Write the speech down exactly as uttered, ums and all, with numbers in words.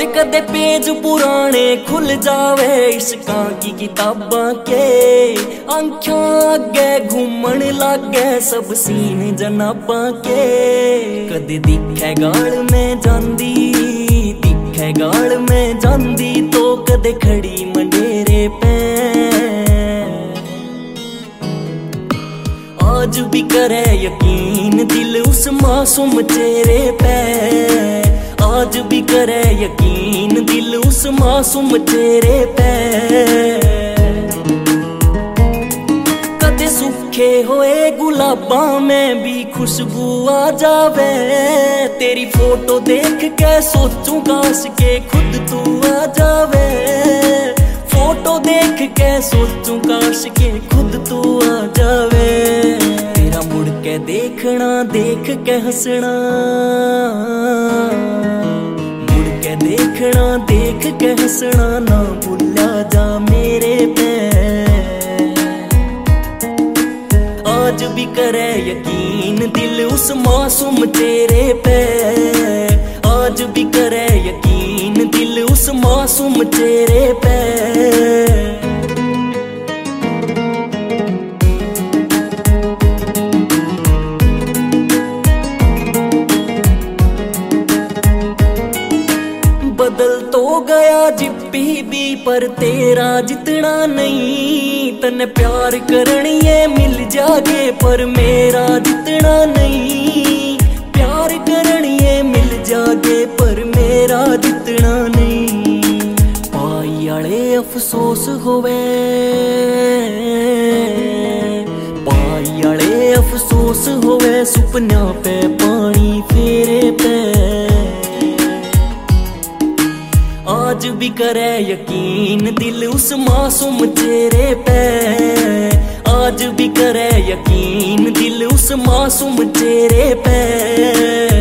जे कदे पेज पुराने खुल जावे इश्कां की किताबां के, आंखों अगे घूमन लागे सब सीन जनाबां के। कदे दिखे गाल में जांदी, दिखे गाल में जांदी तो कदे खड़ी मंडेरे पे। आज भी करे यकीन दिल उस मासूम चेहरे पे, आज भी करे यकीन दिल उस मासूम चेहरे पे। कदे सूखे होए गुलाबां में भी खुशबू आ जावे, तेरी फोटो देख के सोचूं काश के खुद तू आ जावे। फोटो देख के सोचूं काश के खुद तू आ जावे। तेरा मुड़ के देखना देख के हंसना, मुड़ के देखना देख के हंसना ना भूला जा मेरे पे। आज भी करे यकीन दिल उस मासूम चेहरे पे, आज भी करे यकीन दिल उस मासूम चेहरे पे। बदल तो गया जिप्पी भी पर तेरा जितना नहीं, तने प्यार करनिए मिल जागे पर मेरा जितना नहीं। प्यार करनिए मिल जागे पर मेरा जितना नहीं। पाई आले अफसोस होवे, पाई आले अफसोस होवे सुपना पे पानी फेरे पे। आज भी करे यकीन दिल उस मासूम चेहरे पे, आज भी करे यकीन दिल उस मासूम चेहरे पे।